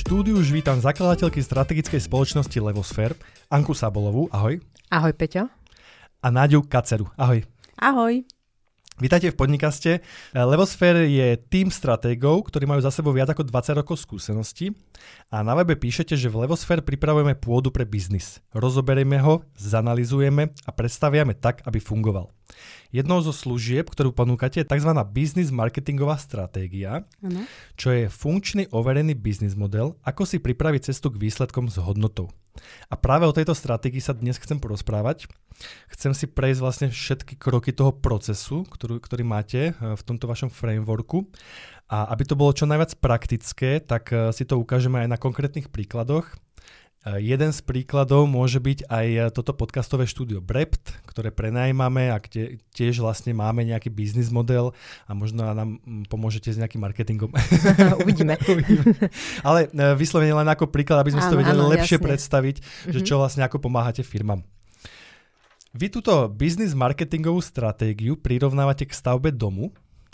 štúdiu už vítam zakladateľky strategickej spoločnosti Levosphere, Anku Sabolovú, ahoj. Ahoj, Peťo. A Náďu Kaceru, ahoj. Ahoj. Vítajte v podcaste. Levosphere je tým stratégov, ktorí majú za sebou viac ako 20 rokov skúseností a na webe píšete, že v Levosphere pripravujeme pôdu pre biznis. Rozoberieme ho, zanalizujeme a predstaviame tak, aby fungoval. Jednou zo služieb, ktorú ponúkate, je tzv. Business marketingová stratégia, čo je funkčný overený biznis model, ako si pripraviť cestu k výsledkom s hodnotou. A práve o tejto stratégii sa dnes chcem porozprávať. Chcem si prejsť vlastne všetky kroky toho procesu, ktorý máte v tomto vašom frameworku. A aby to bolo čo najviac praktické, tak si to ukážeme aj na konkrétnych príkladoch. Jeden z príkladov môže byť aj toto podcastové štúdio Brept, ktoré prenajímame a kde tiež vlastne máme nejaký biznis model a možno nám pomôžete s nejakým marketingom. Uvidíme. Ale vyslovene len ako príklad, aby sme si to vedeli lepšie jasne predstaviť, že čo vlastne ako pomáhate firmám. Vy túto biznis marketingovú stratégiu prirovnávate k stavbe domu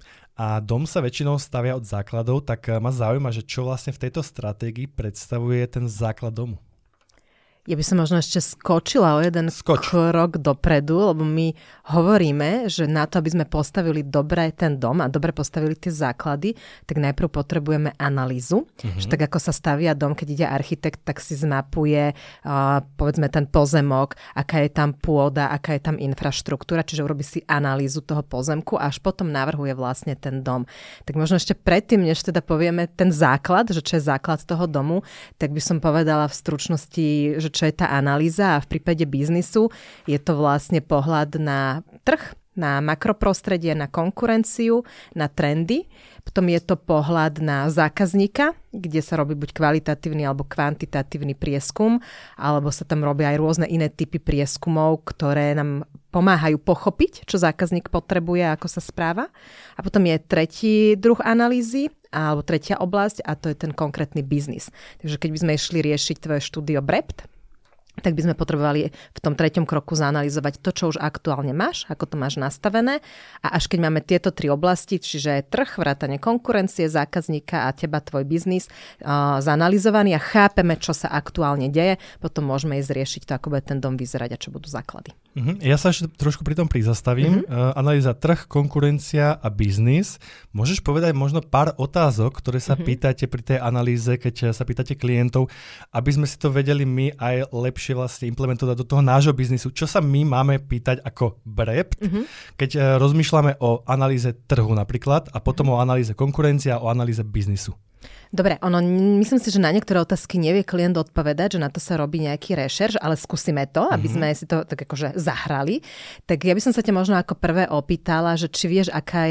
a dom sa väčšinou stavia od základov, tak ma zaujíma, že čo vlastne v tejto stratégii predstavuje ten základ domu. Ja by som možno ešte skočila o jeden krok dopredu, lebo my hovoríme, že na to, aby sme postavili dobre ten dom a dobre postavili tie základy, tak najprv potrebujeme analýzu. Že tak ako sa stavia dom, keď ide architekt, tak si zmapuje povedzme ten pozemok, aká je tam pôda, aká je tam infraštruktúra, čiže urobí si analýzu toho pozemku a až potom navrhuje vlastne ten dom. Tak možno ešte predtým, než teda povieme ten základ, že čo je základ toho domu, tak by som povedala v stručnosti, že čo je tá analýza a v prípade biznisu je to vlastne pohľad na trh, na makroprostredie, na konkurenciu, na trendy. Potom je to pohľad na zákazníka, kde sa robí buď kvalitatívny alebo kvantitatívny prieskum, alebo sa tam robia aj rôzne iné typy prieskumov, ktoré nám pomáhajú pochopiť, čo zákazník potrebuje a ako sa správa. A potom je tretí druh analýzy, alebo tretia oblasť, a to je ten konkrétny biznis. Takže keď by sme išli riešiť tvoje štúdio Brept, tak by sme potrebovali v tom treťom kroku zanalizovať to, čo už aktuálne máš, ako to máš nastavené. A až keď máme tieto tri oblasti, čiže trh, vrátane konkurencie, zákazníka a teba, tvoj biznis, zanalizovaný a chápeme, čo sa aktuálne deje, potom môžeme ísť riešiť to, ako bude ten dom vyzerať a čo budú základy. Ja sa ešte trošku pri tom prizastavím. Analýza trh, konkurencia a biznis. Môžeš povedať možno pár otázok, ktoré sa pýtate pri tej analýze, keď sa pýtate klientov, aby sme si to vedeli my aj lepšie vlastne implementovať do toho nášho biznisu. Čo sa my máme pýtať ako Brept, keď rozmýšľame o analýze trhu napríklad a potom o analýze konkurencia a o analýze biznisu? Dobre, myslím si, že na niektoré otázky nevie klient odpovedať, že na to sa robí nejaký rešerš, ale skúsime to, aby sme si to tak akože zahrali. Tak ja by som sa ťa možno ako prvé opýtala, že či vieš, aká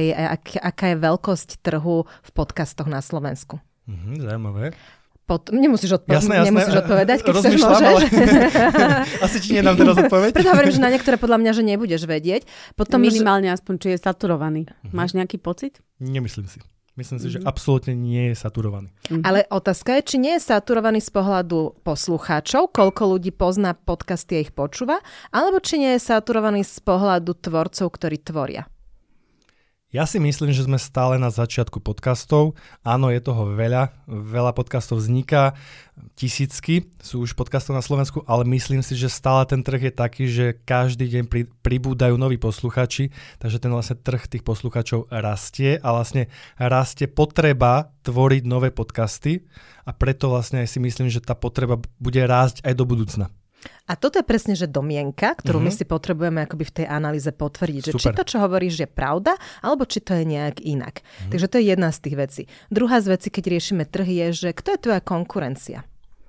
je veľkosť trhu v podcastoch na Slovensku. Zaujímavé. Nemusíš odpovedať, keď chceš, môžeš. Ale asi ti nedám teraz odpoveď. Preto hovorím, že na niektoré podľa mňa, že nebudeš vedieť. Potom minimálne aspoň, či je saturovaný. Máš nejaký pocit? Nemyslím si. Myslím si, že absolútne nie je saturovaný. Ale otázka je, či nie je saturovaný z pohľadu poslucháčov, koľko ľudí pozná podcasty a ich počúva, alebo či nie je saturovaný z pohľadu tvorcov, ktorí tvoria. Ja si myslím, že sme stále na začiatku podcastov. Áno, je toho veľa podcastov vzniká, tisícky sú už podcastov na Slovensku, ale myslím si, že stále ten trh je taký, že každý deň pribúdajú noví posluchači, takže ten vlastne trh tých posluchačov rastie a vlastne rastie potreba tvoriť nové podcasty a preto vlastne aj si myslím, že tá potreba bude rásť aj do budúcna. A toto je presne, že domienka, ktorú my si potrebujeme akoby v tej analýze potvrdiť. Že či to, čo hovoríš, je pravda, alebo či to je nejak inak. Takže to je jedna z tých vecí. Druhá z vecí, keď riešime trh, je, že kto je tvoja konkurencia?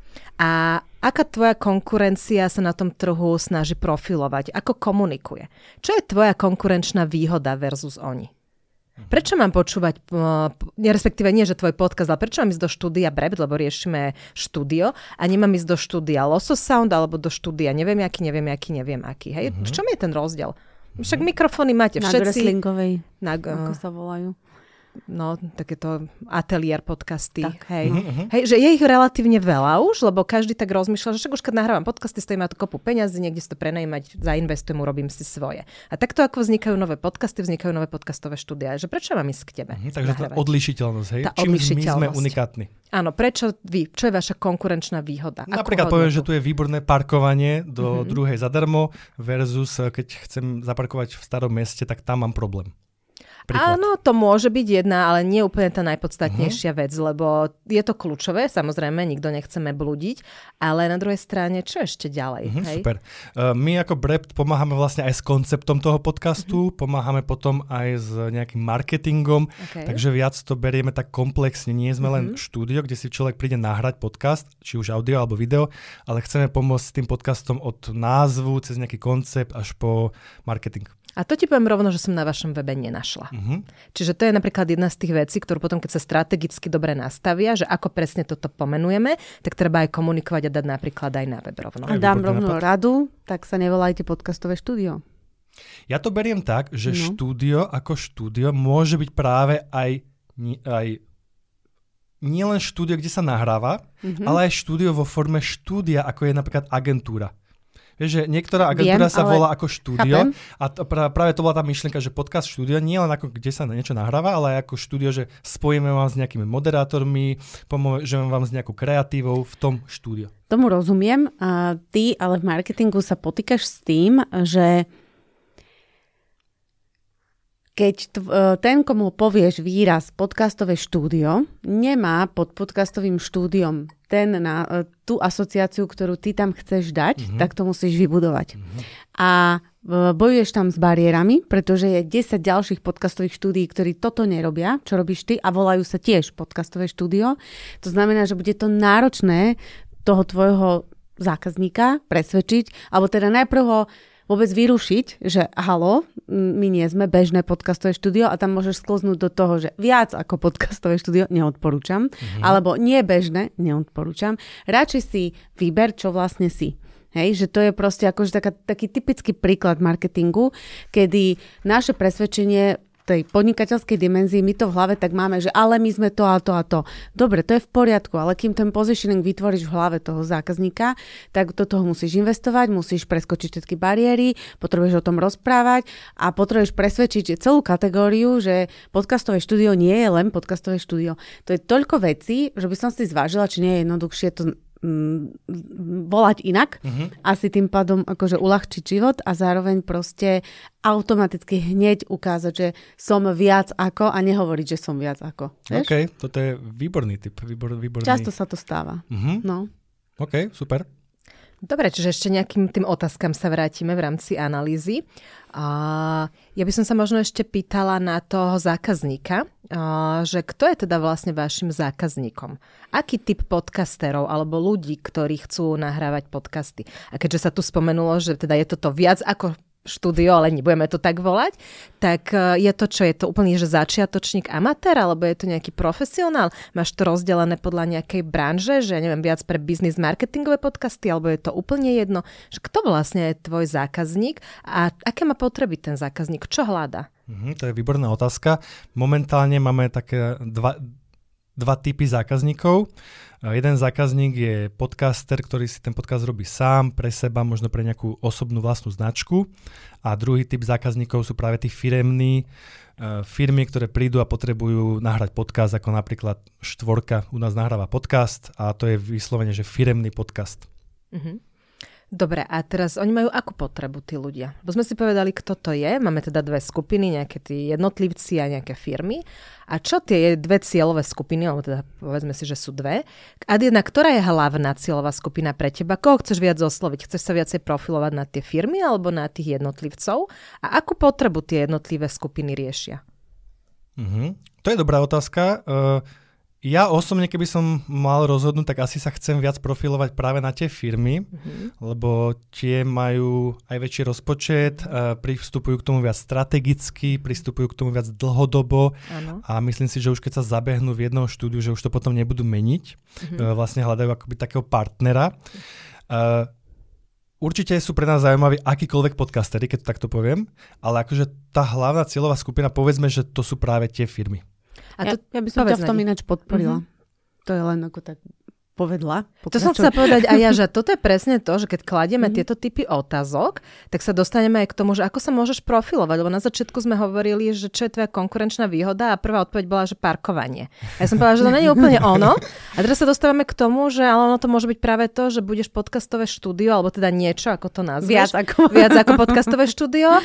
A aká tvoja konkurencia sa na tom trhu snaží profilovať? Ako komunikuje? Čo je tvoja konkurenčná výhoda versus oni? Prečo mám počúvať, respektíve nie, že tvoj podcast, ale prečo mám ísť do štúdia Brept, lebo riešime štúdio a nemám ísť do štúdia Losos Sound alebo do štúdia neviem aký. Hej? V čom je ten rozdiel? Však mikrofóny máte všetci. Na Greslingovej, ako sa volajú. takéto ateliér podcasty. Tak. Hej, že je ich relatívne veľa už, lebo každý tak rozmýšľa, že však už keď nahrávam podcasty, stojí ma to kopu peňazí, niekde si to prenajímať, zainvestujem, urobím si svoje. A takto ako vznikajú nové podcasty, vznikajú nové podcastové štúdia. Že prečo mám ísť k tebe? Takže tá odlišiteľnosť, hej? Čím my sme unikátni. Áno, prečo vy? Čo je vaša konkurenčná výhoda? Napríklad poviem, že tu je výborné parkovanie do druhej zadarmo versus keď chcem zaparkovať v starom meste, tak tam mám problém. Príklad. Áno, to môže byť jedna, ale nie úplne tá najpodstatnejšia vec, lebo je to kľúčové, samozrejme, nikto nechceme blúdiť, ale na druhej strane, čo ešte ďalej? Hej? Super. My ako Brept pomáhame vlastne aj s konceptom toho podcastu, pomáhame potom aj s nejakým marketingom, takže viac to berieme tak komplexne. Nie sme len štúdio, kde si človek príde nahrať podcast, či už audio alebo video, ale chceme pomôcť s tým podcastom od názvu, cez nejaký koncept až po marketing. A to ti poviem rovno, že som na vašom webe nenašla. Čiže to je napríklad jedna z tých vecí, ktorú potom, keď sa strategicky dobre nastavia, že ako presne toto pomenujeme, tak treba aj komunikovať a dať napríklad aj na web rovno. A dám rovno radu, tak sa nevolajte podcastové štúdio. Ja to beriem tak, že štúdio ako štúdio môže byť práve aj nielen štúdio, kde sa nahráva, ale aj štúdio vo forme štúdia, ako je napríklad agentúra. Vieš, že niektorá agentúra sa volá ako štúdio a práve to bola tá myšlienka, že podcast štúdio nie len ako kde sa niečo nahráva, ale aj ako štúdio, že spojíme vám s nejakými moderátormi, pomôžeme vám s nejakou kreatívou v tom štúdiu. Tomu rozumiem. A ty ale v marketingu sa potýkaš s tým, že keď ten, komu povieš výraz podcastové štúdio, nemá pod podcastovým štúdiom tú asociáciu, ktorú ty tam chceš dať, tak to musíš vybudovať. A bojuješ tam s bariérami, pretože je 10 ďalších podcastových štúdií, ktorí toto nerobia, čo robíš ty, a volajú sa tiež podcastové štúdio. To znamená, že bude to náročné toho tvojho zákazníka presvedčiť, alebo teda najprv ho vôbec vyrušiť, že halo, my nie sme bežné podcastové štúdio a tam môžeš sklznúť do toho, že viac ako podcastové štúdio neodporúčam, alebo nie bežné neodporúčam. Radšej si vyber, čo vlastne si. Hej, že to je proste akože taký typický príklad marketingu, kedy naše presvedčenie tej podnikateľskej dimenzii, my to v hlave tak máme, že ale my sme to a to a to. Dobre, to je v poriadku, ale kým ten positioning vytvoríš v hlave toho zákazníka, tak do toho musíš investovať, musíš preskočiť všetky bariéry, potrebuješ o tom rozprávať a potrebuješ presvedčiť celú kategóriu, že podcastové štúdio nie je len podcastové štúdio. To je toľko vecí, že by som si zvážila, či nie je jednoduchšie to volať inak a si tým pádom akože uľahčiť život a zároveň proste automaticky hneď ukázať, že som viac ako a nehovoriť, že som viac ako. Vieš? OK, toto je výborný tip. Výborný. Často sa to stáva. No. OK, super. Dobre, čiže ešte nejakým tým otázkam sa vrátime v rámci analýzy. Ja by som sa možno ešte pýtala na toho zákazníka, že kto je teda vlastne vašim zákazníkom? Aký typ podcasterov alebo ľudí, ktorí chcú nahrávať podcasty? A keďže sa tu spomenulo, že teda je toto viac ako štúdio, ale nebudeme to tak volať, tak je to čo? Je to úplne, že začiatočník, amatér, alebo je to nejaký profesionál? Máš to rozdelené podľa nejakej branže, že ja neviem, viac pre biznis marketingové podcasty, alebo je to úplne jedno? Že kto vlastne je tvoj zákazník a aké má potreby ten zákazník? Čo hľadá? To je výborná otázka. Momentálne máme také dva typy zákazníkov. Jeden zákazník je podcaster, ktorý si ten podcast robí sám, pre seba, možno pre nejakú osobnú vlastnú značku. A druhý typ zákazníkov sú práve tí firemní firmy, ktoré prídu a potrebujú nahrať podcast, ako napríklad Štvorka u nás nahráva podcast a to je vyslovene, že firemný podcast. Dobre, a teraz oni majú akú potrebu tí ľudia? Bo sme si povedali, kto to je. Máme teda dve skupiny, nejaké tí jednotlivci a nejaké firmy. A čo tie dve cieľové skupiny, alebo teda povedzme si, že sú dve. A jedna, ktorá je hlavná cieľová skupina pre teba? Koho chceš viac osloviť? Chceš sa viacej profilovať na tie firmy alebo na tých jednotlivcov? A akú potrebu tie jednotlivé skupiny riešia? To je dobrá otázka. Ja osobne, keby som mal rozhodnúť, tak asi sa chcem viac profilovať práve na tie firmy, lebo tie majú aj väčší rozpočet, pristupujú k tomu viac strategicky, pristupujú k tomu viac dlhodobo a myslím si, že už keď sa zabehnú v jednom štúdiu, že už to potom nebudú meniť. Vlastne hľadajú akoby takého partnera. Určite sú pre nás zaujímaví akýkoľvek podcastery, keď to takto poviem, ale akože tá hlavná cieľová skupina, povedzme, že to sú práve tie firmy. Ja by som ťa v tom ináč podporila. To je len ako tak povedla. To som chcela povedať aj ja, že toto je presne to, že keď kladieme tieto typy otázok, tak sa dostaneme aj k tomu, že ako sa môžeš profilovať, lebo na začiatku sme hovorili, že čo je tvoja konkurenčná výhoda a prvá odpoveď bola, že parkovanie. A ja som povedala, že to nie je úplne ono. A teraz sa dostávame k tomu, že ale ono to môže byť práve to, že budeš podcastové štúdio, alebo teda niečo, ako to nazveš. Viac ako podcastové štúdio.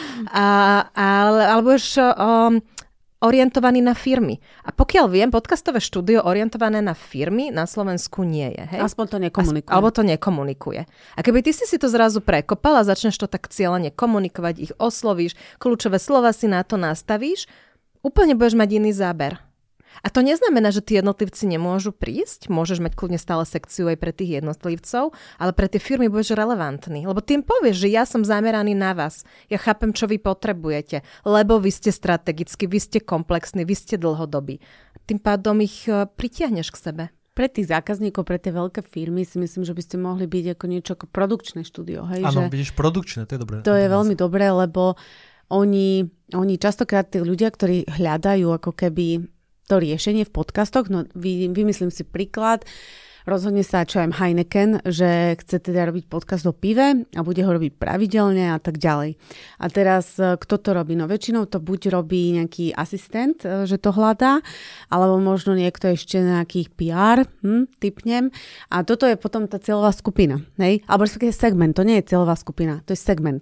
Alebo budeš orientovaný na firmy. A pokiaľ viem, podcastové štúdio orientované na firmy na Slovensku nie je. Hej? Aspoň to nekomunikuje. Alebo to nekomunikuje. A keby ty si to zrazu prekopal a začneš to tak cieľene komunikovať, ich oslovíš, kľúčové slova si na to nastavíš, úplne budeš mať iný záber. A to neznamená, že tí jednotlivci nemôžu prísť, môžeš mať kľudne stále sekciu aj pre tých jednotlivcov, ale pre tie firmy budeš relevantný. Lebo tým povieš, že ja som zameraný na vás, ja chápem, čo vy potrebujete, lebo vy ste strategickí, vy ste komplexní, vy ste dlhodobí. Tým pádom ich pritiahneš k sebe. Pre tých zákazníkov, pre tie veľké firmy si myslím, že by ste mohli byť ako niečo ako produkčné štúdio. Áno, vidíš, produkčné, to je dobré. To je veľmi dobré, lebo oni častokrát tí ľudia, ktorí hľadajú ako keby to riešenie v podcastoch, no vymyslím si príklad, rozhodne sa čo aj Heineken, že chce teda robiť podcast o pive a bude ho robiť pravidelne a tak ďalej. A teraz kto to robí? No väčšinou to buď robí nejaký asistent, že to hľadá, alebo možno niekto ešte nejakých PR, typnem. A toto je potom tá cieľová skupina. Hej? Alebo segment, to nie je cieľová skupina, to je segment.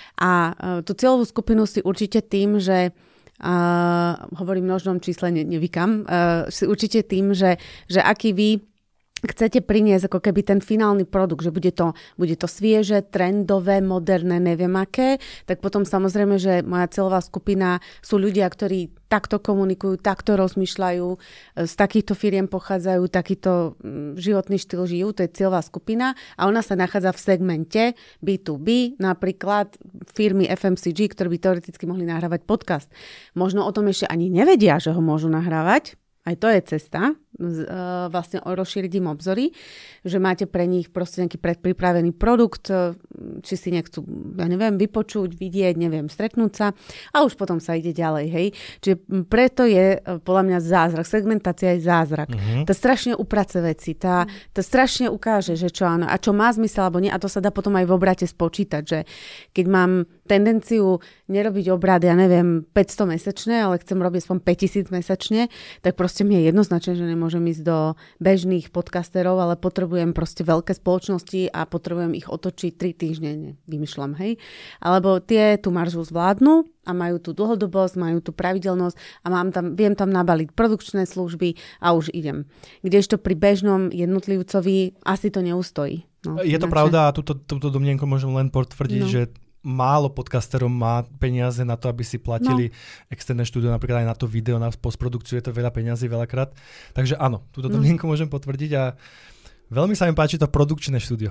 A tú cieľovú skupinu si určite tým, že hovorím v množnom čísle, nevykam, si určite tým, že aký vy chcete priniesť ako keby ten finálny produkt, že bude to svieže, trendové, moderné, neviem aké, tak potom samozrejme, že moja cieľová skupina sú ľudia, ktorí takto komunikujú, takto rozmýšľajú, z takýchto firiem pochádzajú, takýto životný štýl žijú, to je cieľová skupina a ona sa nachádza v segmente B2B, napríklad firmy FMCG, ktoré by teoreticky mohli nahrávať podcast. Možno o tom ešte ani nevedia, že ho môžu nahrávať. Aj to je cesta, vlastne rozšíriť im obzory, že máte pre nich proste nejaký predpripravený produkt, či si nechcú, ja neviem, vypočuť, vidieť, neviem, stretnúť sa a už potom sa ide ďalej, hej. Čiže preto je podľa mňa zázrak, segmentácia je zázrak. To strašne uprace veci, to strašne ukáže, že čo áno, a čo má zmysel alebo nie, a to sa dá potom aj v obrate spočítať, že keď mám tendenciu nerobiť obrad, ja neviem, 500 mesačne, ale chcem robiť aspoň 5000 mesačne, tak proste mi je jednoznačné, že nemôžem ísť do bežných podcasterov, ale potrebujem proste veľké spoločnosti a potrebujem ich otočiť 3 týždne, vymýšľam, hej. Alebo tie tú maržu zvládnu a majú tú dlhodobosť, majú tú pravidelnosť a viem tam nabaliť produkčné služby a už idem. Kdežto pri bežnom jednotlivcovi asi to neustojí. No, je to pravda a túto domnienku môžem len potvrdiť, že málo podcasterov má peniaze na to, aby si platili externé štúdio, napríklad aj na to video, na postprodukciu, je to veľa peniazy veľakrát. Takže áno, túto domnienku môžem potvrdiť a veľmi sa mi páči to produkčné štúdio.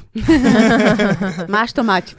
Máš to mať.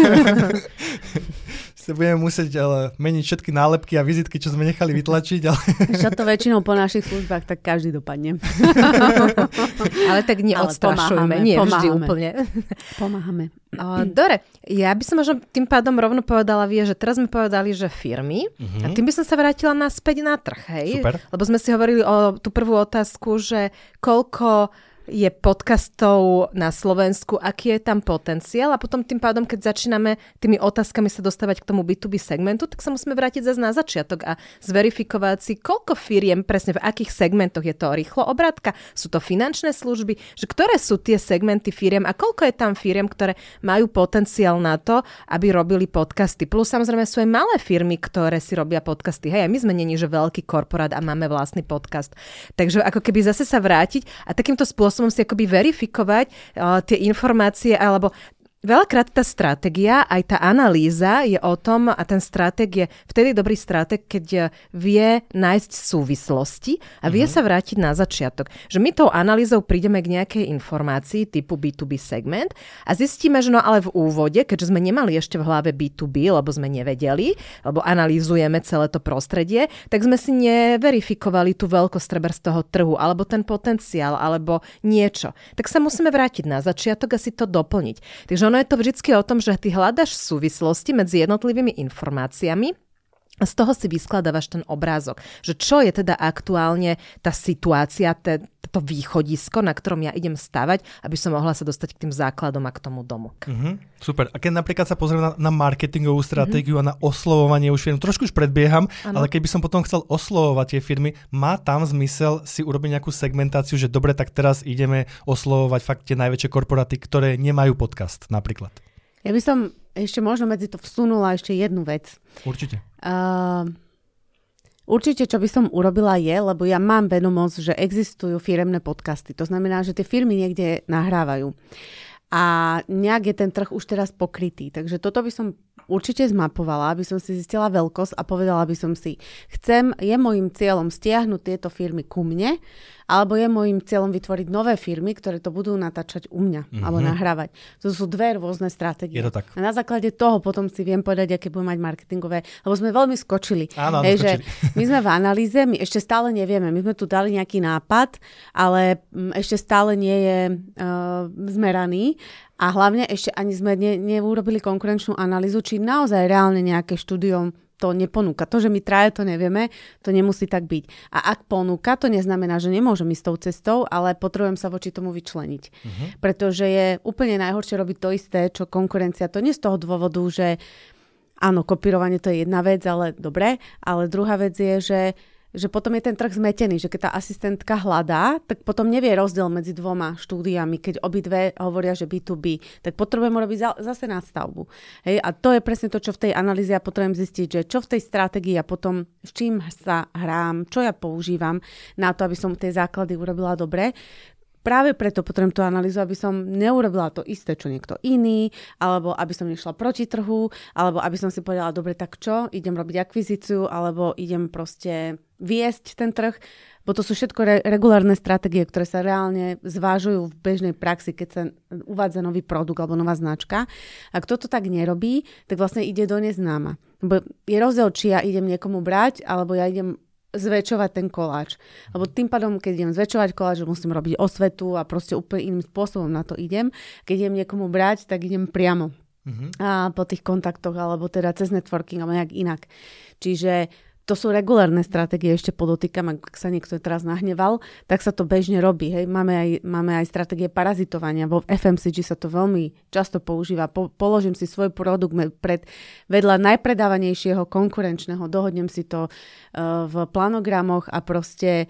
Budeme musieť meniť všetky nálepky a vizitky, čo sme nechali vytlačiť. Ale... Čo to väčšinou po našich službách, tak každý dopadne. Ale tak neodstrašujme, nie vždy úplne. Pomáhame. Dobre, ja by som možno tým pádom rovno povedala, že teraz sme povedali, že firmy, a tým by som sa vrátila naspäť na trh, hej? Super. Lebo sme si hovorili o tú prvú otázku, že koľko je podcastov na Slovensku, aký je tam potenciál a potom tým pádom, keď začíname tými otázkami sa dostávať k tomu B2B segmentu, tak sa musíme vrátiť zase na začiatok a zverifikovať si, koľko firiem, presne v akých segmentoch je to rýchlo obrátka, sú to finančné služby, že ktoré sú tie segmenty firiem a koľko je tam firiem, ktoré majú potenciál na to, aby robili podcasty. Plus samozrejme sú aj malé firmy, ktoré si robia podcasty. Hej, a my sme není, že veľký korporát a máme vlastný podcast. Takže ako keby zase sa vrátiť a takýmto spôsobom si akoby verifikovať tie informácie, alebo veľakrát tá stratégia, aj tá analýza je o tom, a ten stratég je vtedy dobrý stratég, keď vie nájsť súvislosti a vie sa vrátiť na začiatok. Že my tou analýzou prídeme k nejakej informácii typu B2B segment a zistíme, že no ale v úvode, keďže sme nemali ešte v hlave B2B, lebo sme nevedeli, lebo analýzujeme celé to prostredie, tak sme si neverifikovali tú veľkosť trebárs toho trhu, alebo ten potenciál, alebo niečo. Tak sa musíme vrátiť na začiatok a si to doplniť. Takže ono je to vždycky o tom, že ty hľadaš súvislosti medzi jednotlivými informáciami z toho si vyskladávaš ten obrázok, že čo je teda aktuálne tá situácia, to východisko, na ktorom ja idem stavať, aby som mohla sa dostať k tým základom a k tomu domu. Super. A keď napríklad sa pozriem na marketingovú stratégiu a na oslovovanie už firm, trošku už predbieham, ale keby som potom chcel oslovovať tie firmy, má tam zmysel si urobiť nejakú segmentáciu, že dobre, tak teraz ideme oslovovať fakt tie najväčšie korporáty, ktoré nemajú podcast napríklad. Ja by som ešte možno medzi to vsunula ešte jednu vec. Určite. Určite, čo by som urobila je, lebo ja mám vedomosť, že existujú firemné podcasty. To znamená, že tie firmy niekde nahrávajú. A nejak je ten trh už teraz pokrytý. Takže toto by som určite zmapovala, aby som si zistila veľkosť a povedala by som si, je môjim cieľom stiahnuť tieto firmy ku mne, alebo je môjim cieľom vytvoriť nové firmy, ktoré to budú natáčať u mňa, alebo nahrávať. To sú dve rôzne stratégie. Je to tak. A na základe toho potom si viem povedať, aké budú mať marketingové, lebo sme veľmi skočili. Áno, že my sme v analýze, my ešte stále nevieme, my sme tu dali nejaký nápad, ale ešte stále nie je zmeraný. A hlavne ešte ani sme neurobili konkurenčnú analýzu, či naozaj reálne nejaké štúdium to neponúka. To, že my traje to nevieme, to nemusí tak byť. A ak ponúka, to neznamená, že nemôžem ísť tou cestou, ale potrebujem sa voči tomu vyčleniť. Pretože je úplne najhoršie robiť to isté, čo konkurencia. To nie z toho dôvodu, že áno, kopírovanie to je jedna vec, ale dobre. Ale druhá vec je, že potom je ten trh zmetený, že keď tá asistentka hľadá, tak potom nevie rozdiel medzi dvoma štúdiami. Keď obidve hovoria, že B2B, tak potrebujeme robiť zase nástavbu. Hej? A to je presne to, čo v tej analýze ja potrebujem zistiť, že čo v tej stratégii a potom s čím sa hrám, čo ja používam na to, aby som tie základy urobila dobre. Práve preto potrebujem tú analýzu, aby som neurobila to isté, čo niekto iný, alebo aby som nešla proti trhu, alebo aby som si povedala, dobre, tak čo, idem robiť akvizíciu, alebo idem proste viesť ten trh, bo to sú všetko regulárne stratégie, ktoré sa reálne zvážujú v bežnej praxi, keď sa uvádza nový produkt alebo nová značka. A kto to tak nerobí, tak vlastne ide do neznáma. Bo je rozdiel, či ja idem niekomu brať, alebo ja idem zväčšovať ten koláč. Lebo tým pádom, keď idem zväčšovať koláč, musím robiť osvetu a proste úplne iným spôsobom na to idem. Keď idem niekomu brať, tak idem priamo. A po tých kontaktoch, alebo teda cez networking, alebo nejak inak. Čiže to sú regulárne stratégie, ešte podotýkam, ak sa niekto teraz nahneval, tak sa to bežne robí. Hej. Máme aj stratégie parazitovania. Vo FMCG sa to veľmi často používa. Položím si svoj produkt vedľa najpredávanejšieho konkurenčného, dohodnem si to v planogramoch a proste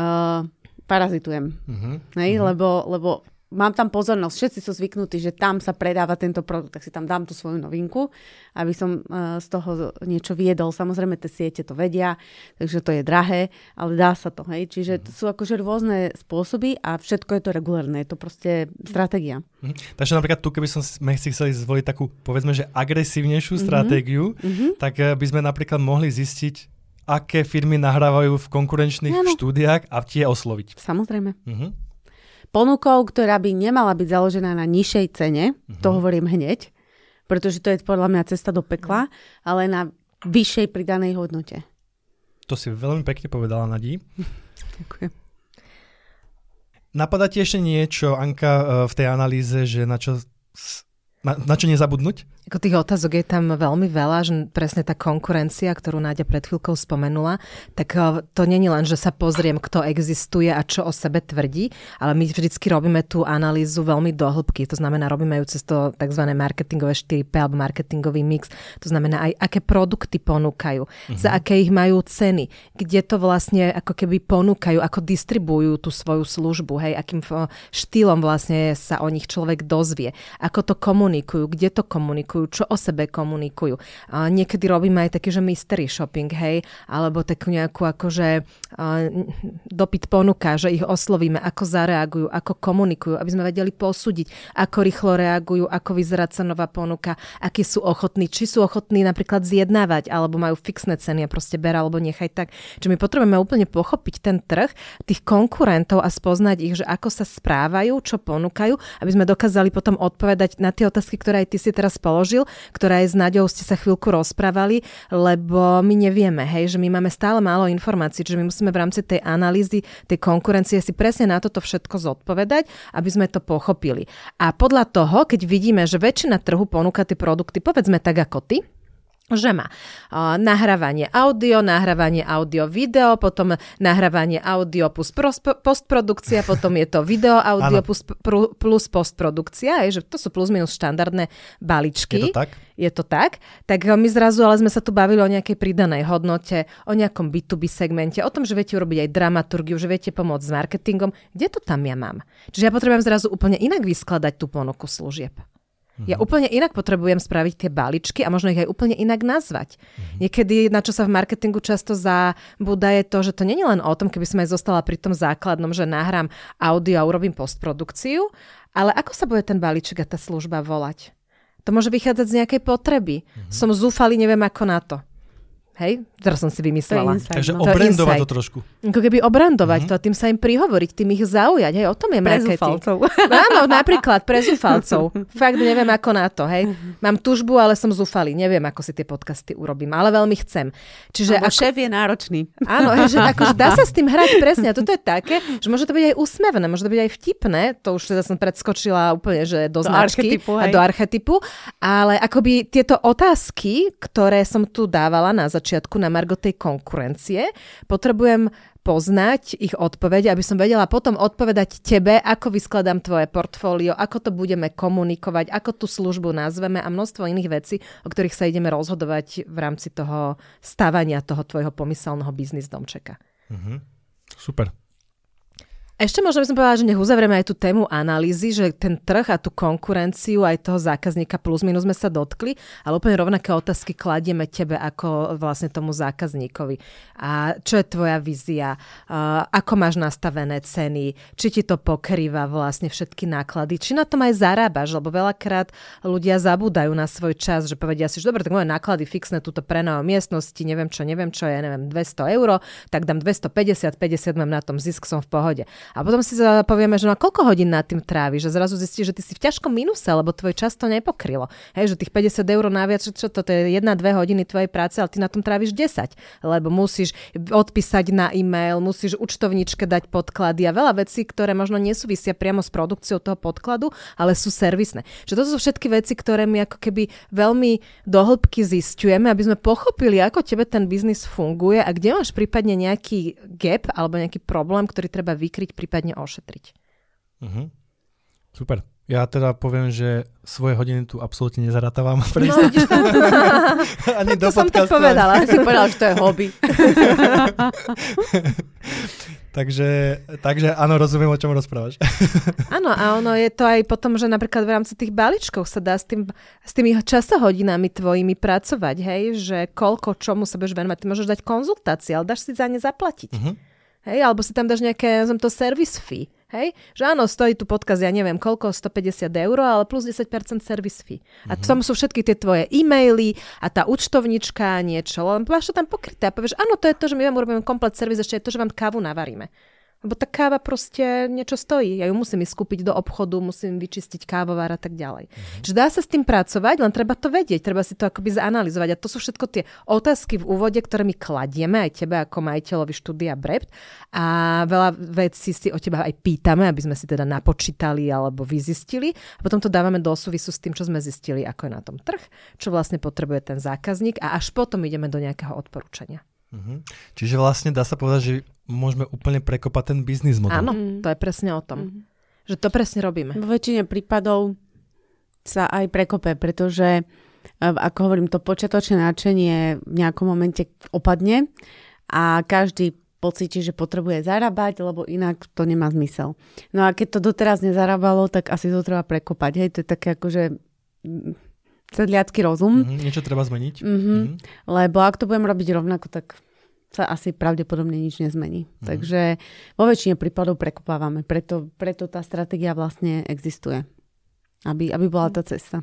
parazitujem. Hej, lebo mám tam pozornosť, všetci sú zvyknutí, že tam sa predáva tento produkt, tak si tam dám tú svoju novinku, aby som z toho niečo viedol. Samozrejme, tie siete to vedia, takže to je drahé, ale dá sa to. Hej? Čiže to sú akože rôzne spôsoby a všetko je to regulárne, je to proste stratégia. Takže napríklad tu, keby sme si chceli zvoliť takú, povedzme, že agresívnejšiu stratégiu, tak by sme napríklad mohli zistiť, aké firmy nahrávajú v konkurenčných štúdiách a tie osloviť. Samozrejme. Ponukou, ktorá by nemala byť založená na nižšej cene, to hovorím hneď, pretože to je podľa mňa cesta do pekla, ale na vyššej pridanej hodnote. To si veľmi pekne povedala, Nadí. Ďakujem. Napadá ti ešte niečo, Anka, v tej analýze, že na čo nezabudnúť? Ako tých otázok je tam veľmi veľa, že presne tá konkurencia, ktorú Náďa pred chvíľkou spomenula, tak to nie je len, že sa pozriem, kto existuje a čo o sebe tvrdí, ale my vždycky robíme tú analýzu veľmi do hĺbky. To znamená, robíme ju cez to tzv. Marketingové 4P alebo marketingový mix. To znamená aj, aké produkty ponúkajú, za aké ich majú ceny, kde to vlastne ako keby ponúkajú, ako distribujú tú svoju službu, hej, akým štýlom vlastne sa o nich človek dozvie, ako to komunikujú, kde to komunikujú, čo o sebe komunikujú. A niekedy robíme aj taký, že mystery shopping, hej, alebo takú nejakú akože dopyt ponuka, že ich oslovíme, ako zareagujú, ako komunikujú, aby sme vedeli posúdiť, ako rýchlo reagujú, ako vyzerá cenová ponuka, akí sú ochotní, či sú ochotní napríklad zjednávať, alebo majú fixné ceny a proste ber alebo nechaj tak. Čiže my potrebujeme úplne pochopiť ten trh, tých konkurentov a spoznať ich, že ako sa správajú, čo ponúkajú, aby sme dokázali potom odpovedať na tie otázky, ktoré aj ty si teraz položil, ktorá aj s Naďou ste sa chvíľku rozprávali, lebo my nevieme, hej, že my máme stále málo informácií, čiže my musíme v rámci tej analýzy, tej konkurencie si presne na toto všetko zodpovedať, aby sme to pochopili. A podľa toho, keď vidíme, že väčšina trhu ponúka tie produkty, povedzme tak ako ty, že má nahrávanie audio, video, potom nahrávanie audio plus postprodukcia, potom je to video, audio plus postprodukcia, že to sú plus minus štandardné balíčky. Je to tak? Tak my zrazu, ale sme sa tu bavili o nejakej pridanej hodnote, o nejakom B2B segmente, o tom, že viete urobiť aj dramaturgiu, že viete pomôcť s marketingom. Kde to tam ja mám? Čiže ja potrebujem zrazu úplne inak vyskladať tú ponuku služieb. Ja úplne inak potrebujem spraviť tie balíčky a možno ich aj úplne inak nazvať. Niekedy, na čo sa v marketingu často zabúda, je to, že to nie je len o tom, keby som aj zostala pri tom základnom, že nahrám audio a urobím postprodukciu, ale ako sa bude ten balíček a tá služba volať? To môže vychádzať z nejakej potreby. Som zúfalý, neviem ako na to. Hej? Teraz som si vymyslela. Takže obrandovať to trošku. Ako keby obrandovať to a tým sa im prihovoriť, tým ich zaujať. Hej, o tom je marketing. Pre zúfalcov. Áno, napríklad pre zúfalcov. Fakt neviem ako na to. Hej. Mám tužbu, ale som zúfalý. Neviem, ako si tie podcasty urobím, ale veľmi chcem. Čiže šéf je náročný. Áno, hej, že akože dá sa s tým hrať presne. A toto je také, že môže to byť aj úsmevné, môže to byť aj vtipné. To už teda som predskočila úplne, že do značky a do archetypu. Ale akoby tieto otázky, ktoré som tu dávala na začiatku na margo tej konkurencie, potrebujem poznať ich odpoveď, aby som vedela potom odpovedať tebe, ako vyskladám tvoje portfólio, ako to budeme komunikovať, ako tú službu nazveme a množstvo iných vecí, o ktorých sa ideme rozhodovať v rámci toho stavania toho tvojho pomyselného biznis domčeka. Super. Ešte možno by som povedala, že nech uzavrieme aj tú tému analýzy, že ten trh a tú konkurenciu aj toho zákazníka plus minus sme sa dotkli, ale úplne rovnaké otázky kladieme tebe ako vlastne tomu zákazníkovi. A čo je tvoja vízia? Ako máš nastavené ceny? Či ti to pokrýva vlastne všetky náklady? Či na tom aj zarábaš? Lebo veľakrát ľudia zabúdajú na svoj čas, že povedia si, že dobre, tak moje náklady fixné túto prenájom miestnosti, neviem čo, ja neviem, 200 €, tak dám 250, 50 mám na tom zisk, som v pohode. A potom si povieme, že na koľko hodín nad tým tráviš, že zrazu zistíš, že ty si v ťažkom minuse, lebo tvoj čas to nepokrylo. Hej, že tých 50 € naviac, čo to je 1-2 hodiny tvojej práce, ale ty na tom tráviš 10, lebo musíš odpísať na e-mail, musíš účtovničke dať podklady a veľa vecí, ktoré možno nesúvisia priamo s produkciou toho podkladu, ale sú servisné. Čiže to sú všetky veci, ktoré my ako keby veľmi do hĺbky zisťujeme, aby sme pochopili, ako tebe ten biznis funguje a kde máš prípadne nejaký gap alebo nejaký problém, ktorý treba vykryť, prípadne ošetriť. Super. Ja teda poviem, že svoje hodiny tu absolútne nezaratávam. No, vidíš tam? Ani do som to povedala. Si povedala, že to je hobby. takže áno, rozumiem, o čom rozprávaš. Áno, a ono je to aj potom, že napríklad v rámci tých balíčkov sa dá s tými časohodinami tvojimi pracovať, hej, že koľko čomu sa budeš venovať. Ty môžeš dať konzultácie, ale dáš si za ne zaplatiť. Hej, alebo si tam dáš nejaké, nazvem to service fee. Hej? Že áno, stojí tu podcast, ja neviem koľko, 150 €, ale plus 10% service fee. A tam sú všetky tie tvoje e-maily a tá účtovnička a niečo. Len máš to tam pokryté a povieš, áno, to je to, že my vám urobíme komplet servis, ešte je to, že vám kávu navaríme. Lebo tá káva proste niečo stojí. Ja ju musím ísť kúpiť do obchodu, musím vyčistiť kávovár a tak ďalej. Čiže dá sa s tým pracovať, len treba to vedieť, treba si to akoby zanalizovať. A to sú všetko tie otázky v úvode, ktoré my kladieme aj tebe ako majiteľovi štúdia Brept. A veľa vecí si od teba aj pýtame, aby sme si teda napočítali alebo vyzistili. A potom to dávame do súvisu s tým, čo sme zistili, ako je na tom trh, čo vlastne potrebuje ten zákazník a až potom ideme do nejakého odporúčania. Čiže vlastne dá sa povedať, že môžeme úplne prekopať ten biznis model. Áno, to je presne o tom. Že to presne robíme. Vo väčšine prípadov sa aj prekope, pretože ako hovorím, to počiatočné nadšenie v nejakom momente opadne a každý pocíti, že potrebuje zarábať, lebo inak to nemá zmysel. No a keď to doteraz nezarábalo, tak asi to treba prekopať. Hej, to je také akože sedliacky rozum. Niečo treba zmeniť. Lebo ak to budem robiť rovnako, tak sa asi pravdepodobne nič nezmení. Takže vo väčšine prípadov prekopávame. Preto tá stratégia vlastne existuje. Aby bola tá cesta.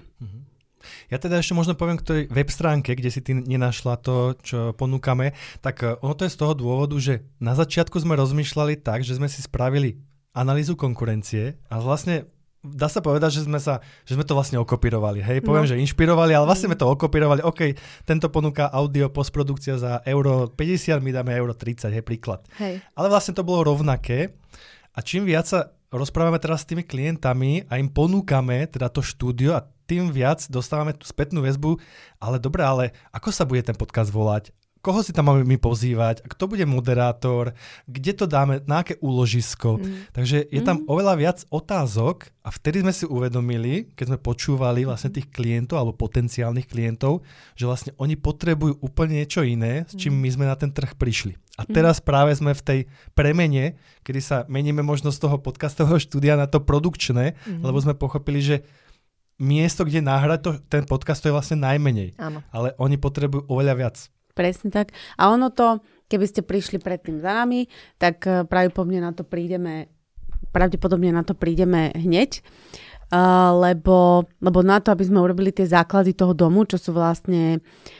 Ja teda ešte možno poviem k tej web stránke, kde si ty nenašla to, čo ponúkame. Tak ono to je z toho dôvodu, že na začiatku sme rozmýšľali tak, že sme si spravili analýzu konkurencie a vlastne dá sa povedať, že sme to vlastne okopírovali. Hej, poviem, že inšpirovali, ale vlastne sme to okopírovali. OK, tento ponúka audio, postprodukcia za €50, my dáme €30, hej, príklad. Hej. Ale vlastne to bolo rovnaké a čím viac sa rozprávame teraz s tými klientami a im ponúkame teda to štúdio a tým viac dostávame tú spätnú väzbu, ale dobre, ale ako sa bude ten podcast volať? Koho si tam máme my pozývať? Kto bude moderátor? Kde to dáme? Na aké úložisko? Takže je tam oveľa viac otázok a vtedy sme si uvedomili, keď sme počúvali vlastne tých klientov alebo potenciálnych klientov, že vlastne oni potrebujú úplne niečo iné, s čím my sme na ten trh prišli. A teraz práve sme v tej premene, kedy sa meníme možno z toho podcastového štúdia na to produkčné, lebo sme pochopili, že miesto, kde nahrať ten podcast, to je vlastne najmenej. Áno. Ale oni potrebujú oveľa viac. Presne tak. A ono to, keby ste prišli predtým za nami, tak pravdepodobne na to prídeme hneď, lebo na to, aby sme urobili tie základy toho domu, čo sú vlastne